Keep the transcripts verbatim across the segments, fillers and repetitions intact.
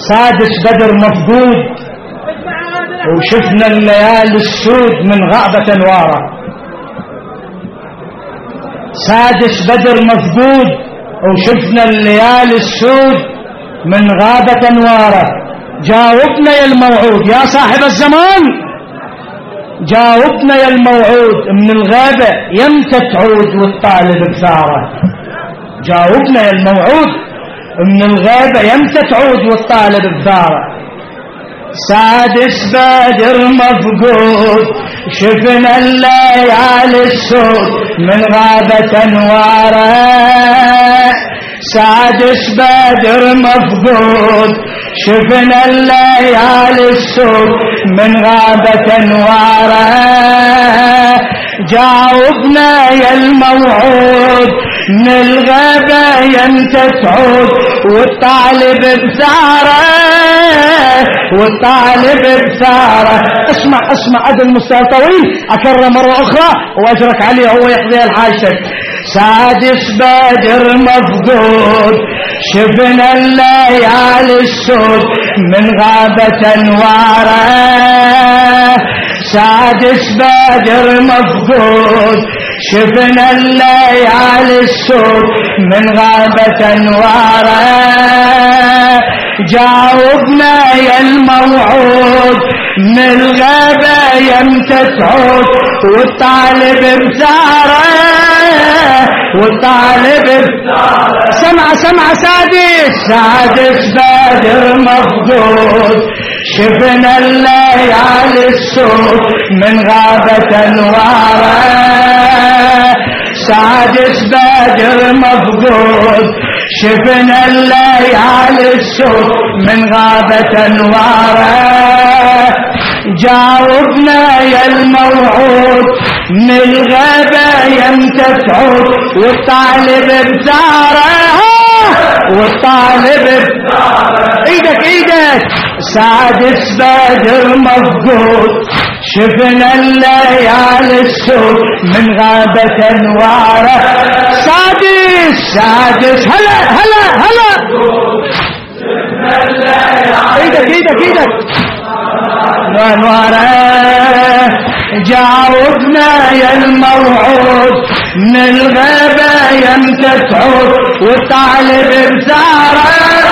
سادس بدر مفقود وشفنا الليالي السود من غابة انواره. سادس بدر مفقود وشفنا الليالي السود من غابة انواره. جاوبنا يا الموعود يا صاحب الزمان، جاوبنا يا الموعود من الغابة يمتى تعود والطالب بثاره. جاوبنا يا الموعود من الغابة يمتى تعود والطالب بثاره. سادس بدر مفقود شفنا الليالي السود من غابة انواره. سادس بدر مفقود شفنا الليالي السود من غابة انواره. جاوبنا يا الموعود من الغابة يمتى تعود والطالب بثاره، والطالب بثاره. اسمع اسمع هذا المستوى طويل اكرر مرة اخرى واجرك عليه هو يقضي الحاجتك. سادس بدر مفقود شفنا الليالي السود من غابة انواره. سادس بدر مفقود شفنا الليالي السود من غابة انواره. جاوبنا يا الموعود من الغابة يمتى تعود والطالب بثاره، والطالب بثاره. سمع سمع سادس سادس بدر مفقود شفنا الليالي السود من غابة انواره. سادس بدر مفقود شفنا الليالي السود من غابة انواره. جاوبنا يا الموعود من الغابة يمتى تعود والطالب بثاره، والطالب بثاره. ايدك ايدك. سادس بدر مفقود شفنا الليالي السود من غابة انواره. سادس سادس هلا هلا هلا. ايدك ايدك ايدك. انواره. جاوبنا يا الموعود من الغابة يمتى تعود والطالب بثاره.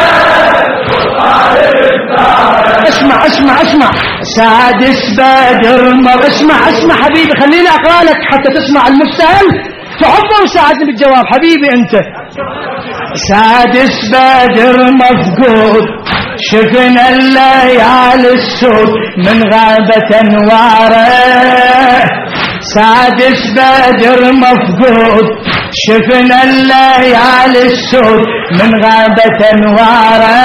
اسمع اسمع اسمع. سادس بدر مر. اسمع اسمع حبيبي خليني اقرا لك حتى تسمع المستهل تحبه وساعدني بالجواب حبيبي انت. سادس بدر مفقود شفنا الليالي السود من غابة انواره. سادس بدر مفقود شفنا الليالي السود من غابة انواره.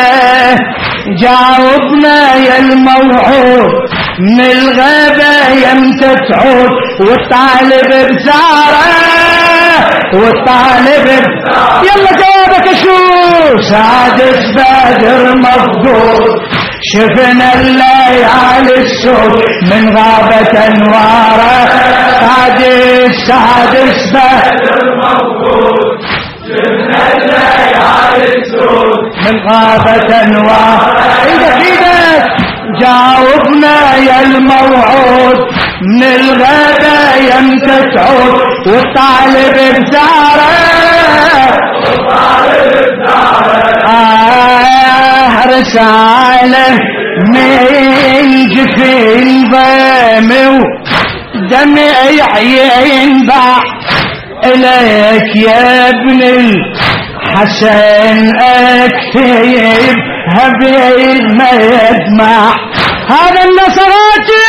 جاوبنا يا الموعود من الغابة يمتى تعود والطالب بثاره، والطالب بثاره. يلا جوابك شو. سادس بدر مفقود شفنا الليالي السود من غابة انواره. سادس سادس بدر مفقود شفنا الليالي السود من غابة انواره. ايدك ايدك. جاوبنا يا الموعود من الغابة يمتى تعود والطالب بثاره، والطالب بثاره. آه رسالة من جفين ضيمي ودمع ينبع إليك يا ابن الحسن اكتب هبيل ما يدمع. هذا النصراتي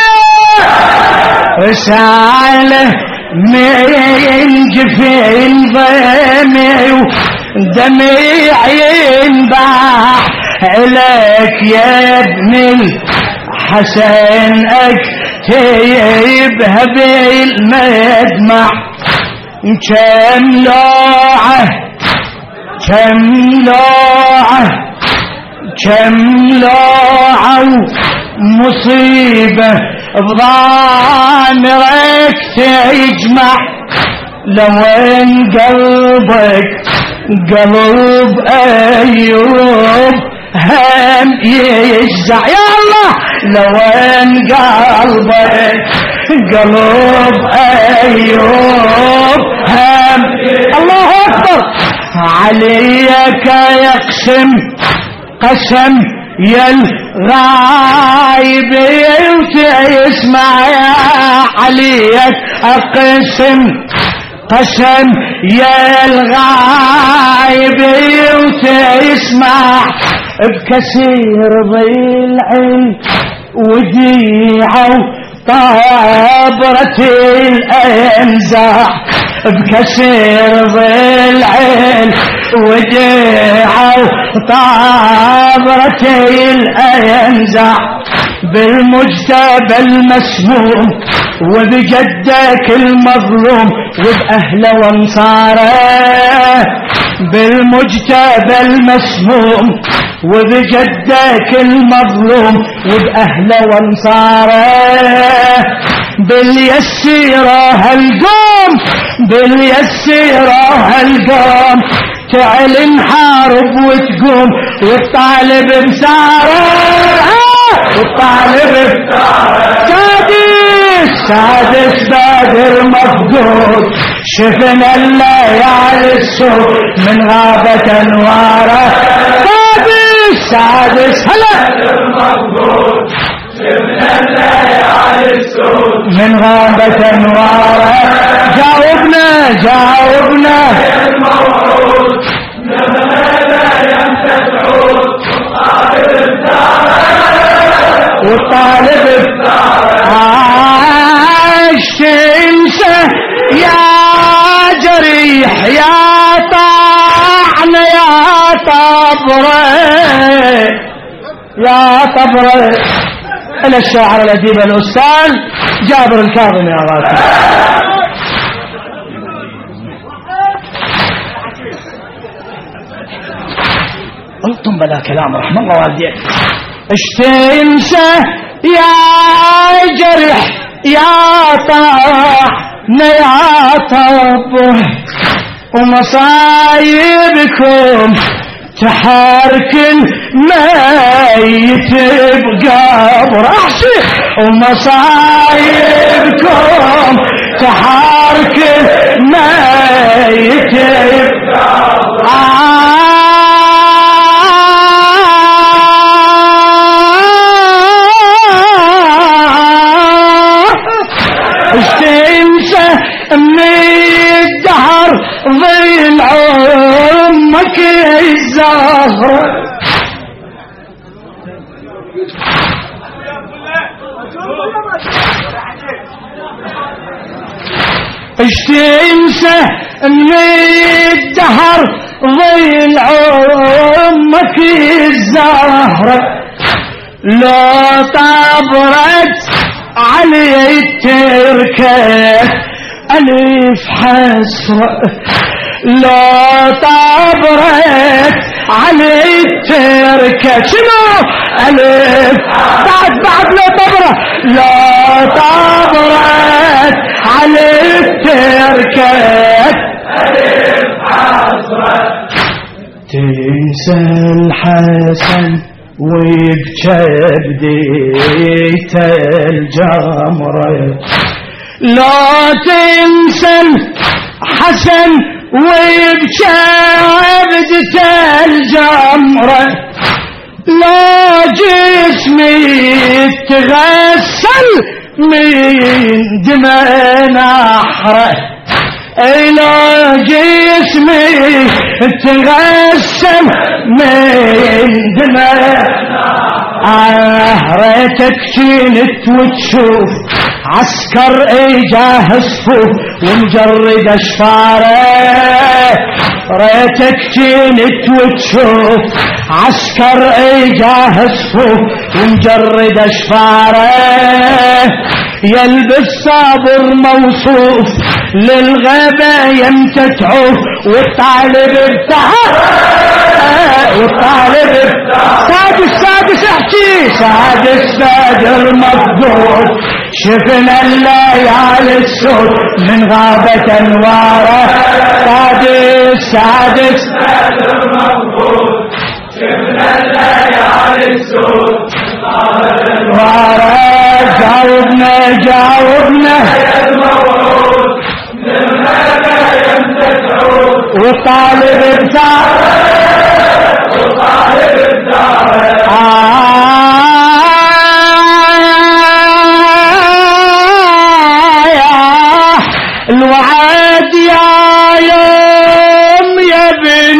رسالة من جفين ضيمي ودمع ينبع إليك يا ابن الحسن اكتب هبيل ما يدمع. كم لوعة كم لوعة كم لوعة مصيبة بضامرك تجمع. لو ان قلبك قلب ايوب هم يجزع يا الله لوين قلبك قلب أيوب هم الله أكبر عليك يقسم قسم يا الغايب يسمع يا عليك أقسم قسم يا الغايب وتسمع بكثير ضلعي وديعه طابرة الأنزاع بكثير ضلعي وديعه طابرة الأنزاع بالمجتبى المسموم وبجدك المظلوم وبأهله وانصاره بالمجتبى المسموم وبجدك المظلوم وبأهله وانصاره باليسيرة هالقوم باليسيرة هالقوم تعلن حارب وتقوم والطالب بساره والطالب بساره سادس سادس بدر مفقود شفنا الليالي السود من غابة انواره سادس سادس هلا مفقود شفنا الليالي السود من غابة انواره جاوبنا جاوبنا الموعود لماذا يمتد عود والطالب عاش تنسى يا جريح يا طعن يا طبره يا طبره إلى الشاعر الأديب الأستاذ جابر الكاظمي يا غالي قلتم بلا كلام رحمه الله والديك اشتنسى يا جرح يا طعن يا طبه ومصايبكم تحرك الميت بقبر احشي ومصايبكم تحرك الميت بقبر اشتنسى من الدهر ظل عمك الزهر اشتنسى من الدهر ظل عمك الزهر لو طبرت علي التركه ألف حسرة لا طبرت علي التركه شنو ألف بعد بعد لا طبرة لا طبرت علي التركه ألف حسرة تنسى الحسن وبجبديت الجمرة لا تنسى الحسن وبجبديت الجمرة لا جسمي تغسل من دماء نحره إلى جسمي تغسل من دماء ريتك كنت وتشوف عسكر اجاه صفوف ومجرد اشفاره ريتك كنت وتشوف عسكر اجاه صفوف ومجرد اشفاره يلبس صابر موصوف للغابة يمتى تعوف والطالب ارتاح والطالب سادس سادس احكي سادس بدر مفقود شفنا الليالي السود من غابة انواره سادس سادس بدر مفقود شفنا الليالي السود جاوبنا جاوبنا يا الموعود من ماذا يمتى تعود وطالب الدار وطالب الدار الوعد يا يوم يا ابن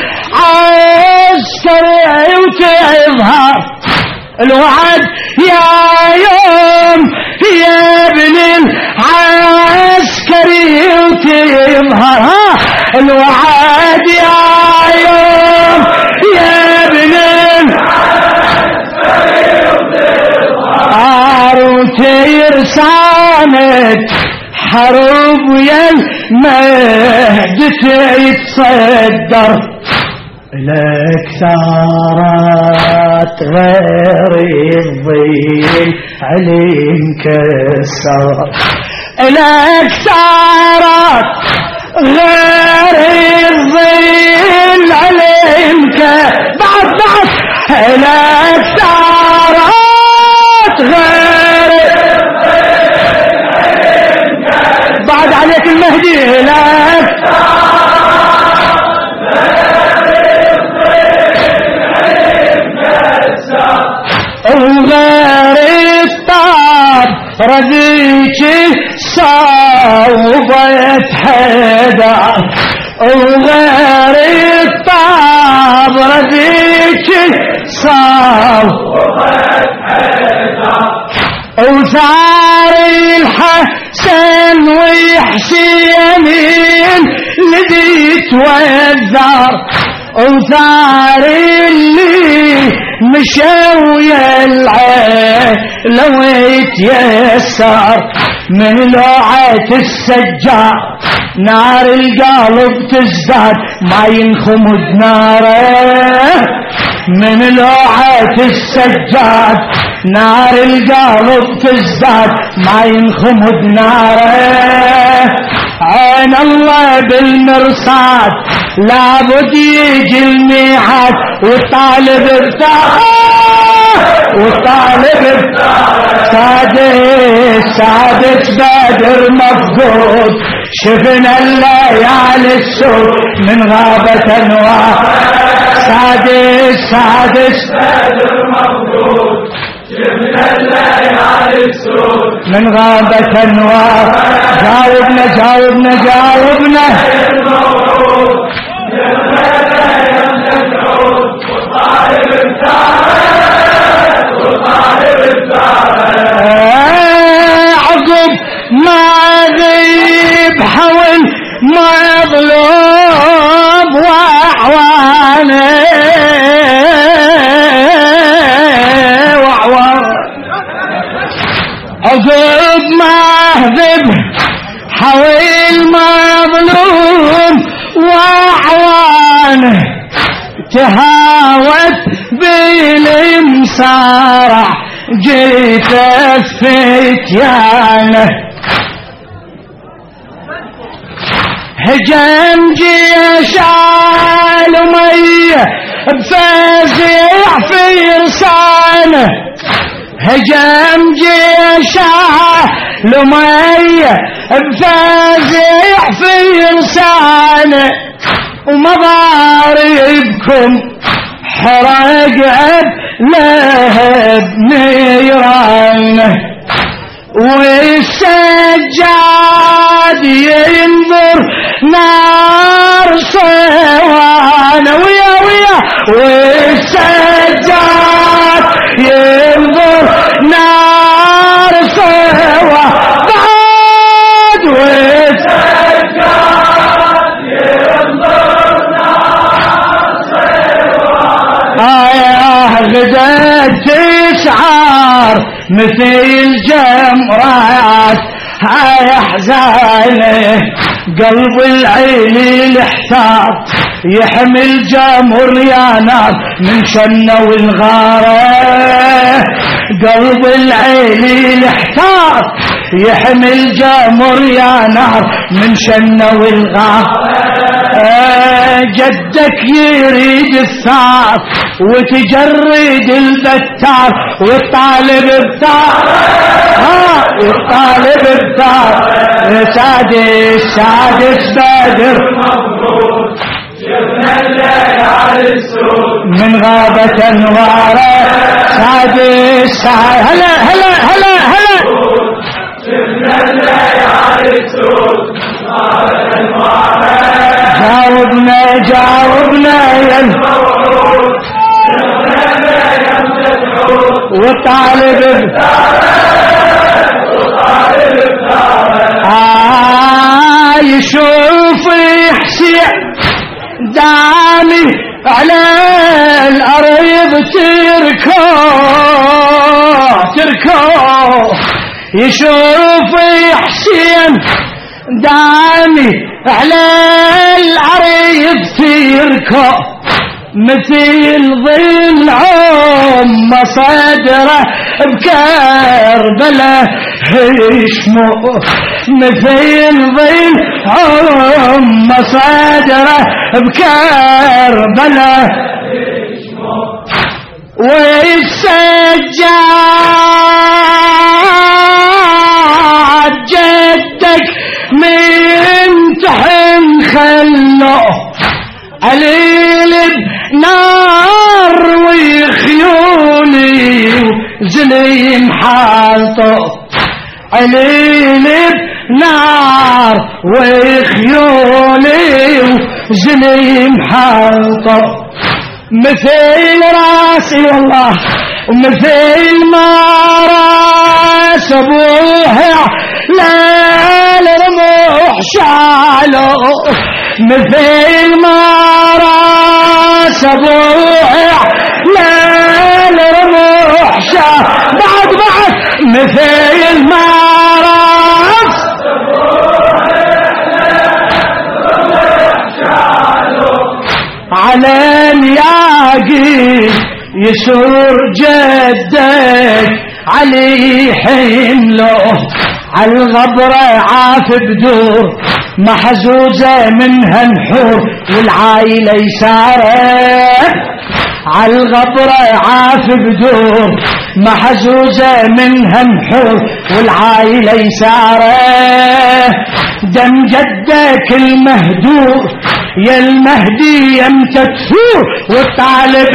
العسكر وتظهر الوعد يا يوم يا ابن العسكري وتظهر الوعد يا يوم يا ابن العسكري وتظهر وترسانت حروب ويا المهد يتصدر لك ثارات غير الظل عليه مكسر لك ثارات غير الظل عليه مكسر بعد بعد لك ثارات غير بعد عليك المهدي لك وغير الطاب رذيك صوبت حدا وغير الطاب رذيك صوبت حدا وثار الحسن وحسين الذي توزر وثار اللي مشوا يلعب لو يتيسر من لوعة السجار نار القلب تزداد ما ينخمد ناره من لوعة السجاد نار القلب تزداد ما ينخمد ناره عين الله بالمرصاد لابد يجي الميعاد والطالب ارتاح والطالب سادس سادس بدر مفقود شفنا الليالي السود من غابة انوار سادس سادس بدر مفقود شفنا الليالي السود من غابة انوار جاوبنا جاوبنا جاوبنا الموعود من ماذا يمتى تعود وطالب الدار وطالب الدار عقب ما غيب حول مظلوم وأعوانه عقب ما غيب حول مظلوم وأعوانه تهاوت بالمسارع جيت فتيانه هجم جيش المية بفزع في رسانه هجم جيش المية بفزع في رسانه ومضاربكم حرق لهب نيرانه والسجاد ينظر نار صوانه ويا ويا والسجاد ينظر نار صوانه بعد والسجاد ينظر نار صوانه آه غدت تسعار مثل جمرات هاي احزانه قلب العين الاحتار يحمل جمر يا نار من شنه والغاره قلب العين الاحتار يحمل جمر يا نار من شنه والغاره جدك يريد الثار وتجرد البتار والطالب بثار ها والطالب بثار سادس سادس بدر شفنا الليالي السود من غابة انواره سادس هلا هلا هلا هلا شفنا الليالي السود غابة انواره جاوبنا جاوبنا يا الموعود شفنا الليالي السود والطالب وطالب الثاره آه يشوف حسين دامي على الأرض تركو تركو يشوف حسين دامي على الأرض تركو مثل ظل عم صدره بكربله هشمو مثل ظل عم صدره بكربله والسجاد جدك من تحن خلوه عليل بنار وخيولي وزليم حالطه عليل بنار وخيولي وزليم حالطه مثل راسي والله ومثل ما راس ابوها لا الرموح شالو مثل ما راس ابوها لا الرموح شال بعد بعد مثل ما راس على الياقي يسور جدك علي حمله على الغبرة عاف بدور محزوزة منها نحور والعايلة يسارة على الغبرة عاف بدور محزوزة منها نحور والعايلة يسارة دم جدك المهدور يا المهدي يمتى تفور والطالب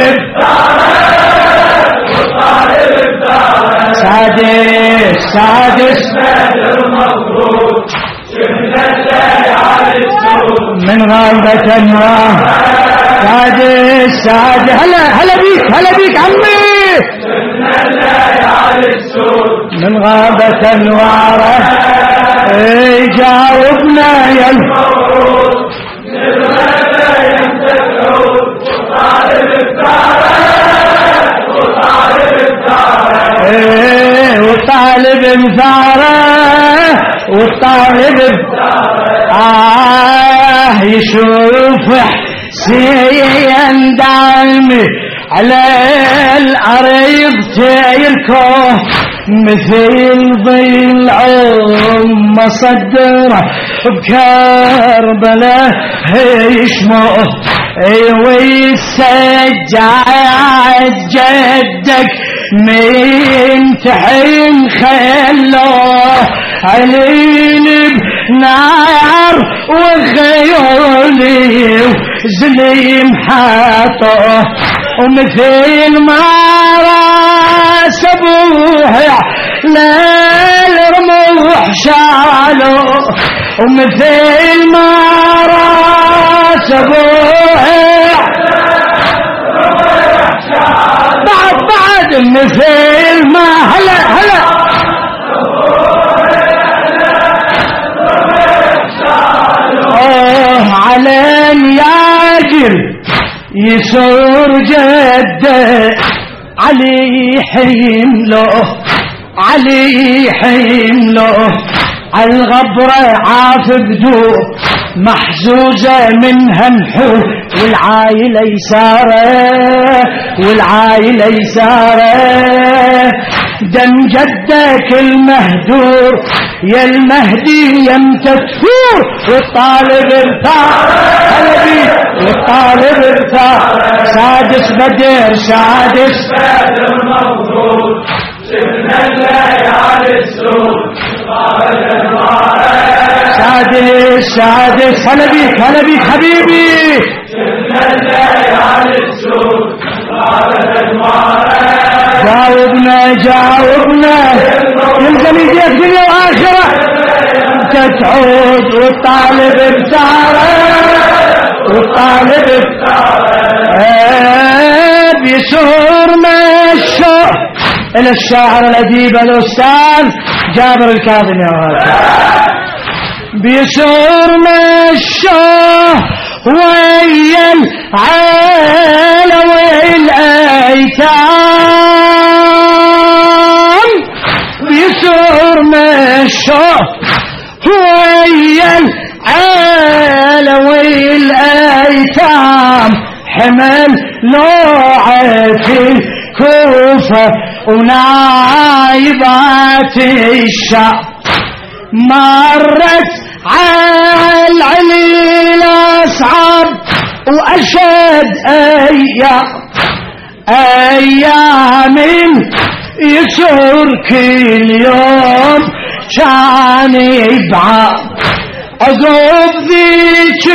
وطالب الثاره سادس سادس بدر مبروك شفنا الليالي السود من غابة انوار سادس سادس هلا هلا بيك هلا بيك عمي شفنا الليالي السود من غابة انواره اي جاوبنا يا الموعود للغدا ينتفعون وطالب الثاره وطالب الثاره ايه والطالب مثاره والطالب آه يشوف حسين دايمي على الأرض تيركو مثل ظل عم صدره بكربله يشمه ايوه السجاد جدك من تحين خلوه علين بنار وخيولي وزليم حاطه ومثل ما راس ابوها لا الرموح شالو ومثل ما راس ابوها بعد بعد مثل ما هلا هلا اوه على الياجل يسور جده علي حمله علي حمله عالغبرة عاف بدور محزوزة منها نحور والعايلة يسارة والعايلة يسارة دم جدك المهدور يا المهدي يمتى تفور والطالب ارتاح قلبي والطالب ارتاح سادس بدر سادس بدر مبروك شفنا الليالي السود سادس سادس هلا بيك هلا بيك حبيبي شفنا الليالي السود جاوبنا جاوبنا يلزم يديك دنيا واخره انت تعود والطالب بتاره والطالب بتاره بيسور مشى الى الشاعر الاديب الاستاذ جابر الكاظمي يا غالي بيسور مشى ويا العالة والايتام بيسور مشى ويا العالة والايتام حمل لوعة الكوفة ونايبات الشام مرت على العليل أصعب وأشد أيام أيام يسور كل يوم كان يبعى عقب ذيك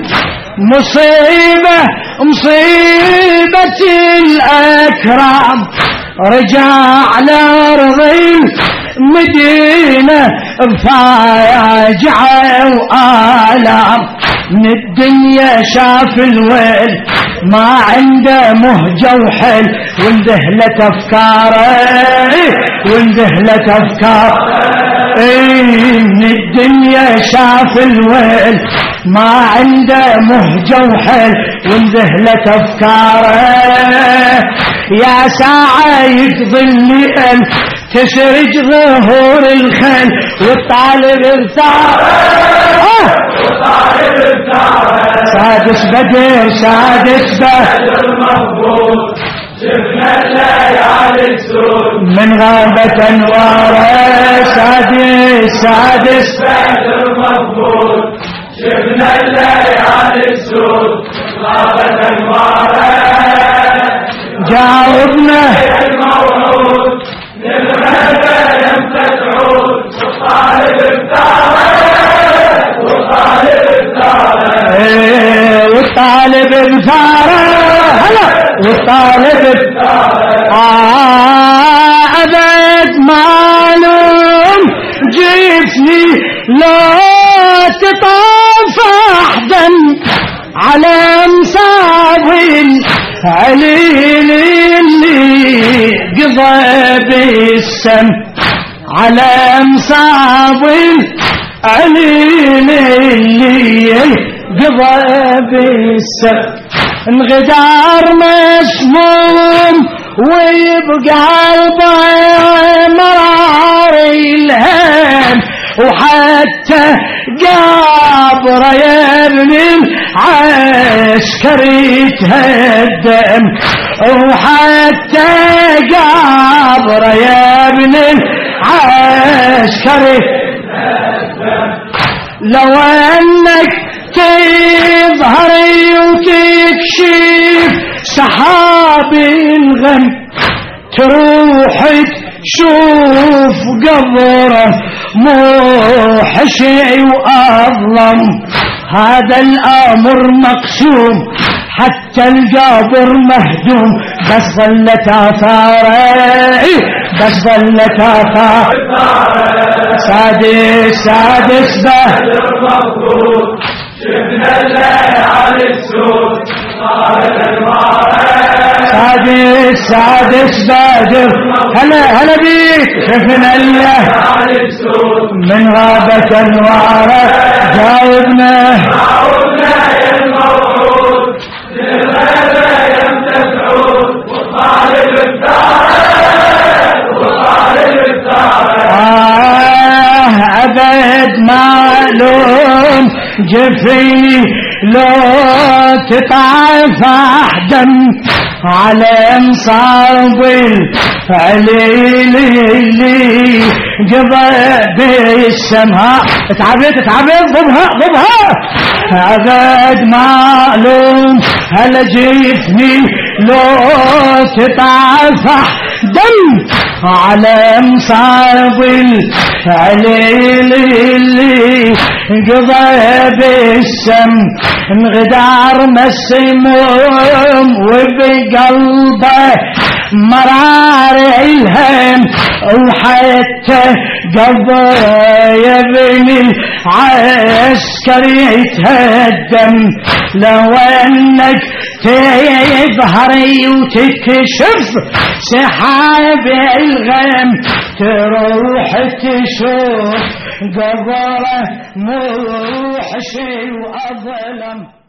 مصيبة مصيبة الأكرام رجع لأرض مدينة فاجعة وآلام من الدنيا شاف الويل ما عنده مهجة وحل واندهلت أفكاره واندهلت أفكاره من الدنيا شاف الويل ما عنده مهجة وحل واندهلت أفكاره يا ساعة يقضي الليل تسرج ظهور الخيل والطالب ارتاح والطالب ارتاح سادس بدر سادس بدر مبروك شفنا الليالي السود من غابة انواره سادس سادس بدر مبروك شفنا الليالي السود غابة انواره جاوبنا الموعود للغدا يمتى تعود والطالب بثاره والطالب بثاره والطالب بثاره هلا والطالب بثاره آه أبد معلوم جسمي لا تطافح دم على مساوي عليل اللي قضى بالسم على مصابي عليل اللي قضى بالسم انغدار مسموم ويبقى قلبه مرار الهم وحتى قابر يا ابن العسكر يتهدم وحتى قابر يا ابن العسكر يتهدم لو انك تظهري وتكشف سحاب الغم تروح تشوف قبره موحشي وأظلم هذا الأمر مقسوم حتى القبر مهدوم بس ظلت آثاره بس ظلت آثاره سادس سادس بدر مبروك شفنا الليالي السود سادس سادس بدر هلا هلا بيك شفنا الله من غابة انواره جاوبنا جاوبنا يا الموعود للغدا يمتى تعود والطالب بثاره والطالب بثاره آه أبد معلوم جفيني لو تطافح دم على مصاب العليل اللي قضى بالسماء. تعبت تعبت ضبها ضبها عبد معلوم هل جفني لو تطافح دم على مصاب العليل اللي قضى بالسم انغدار مسموم وبقلبه مرار الهم وحتى قلبه يا ابن العسكر يتهدم لو انك تظهري وتكشف سحاب الغم تروح تشوف قبره موحشي واظلم.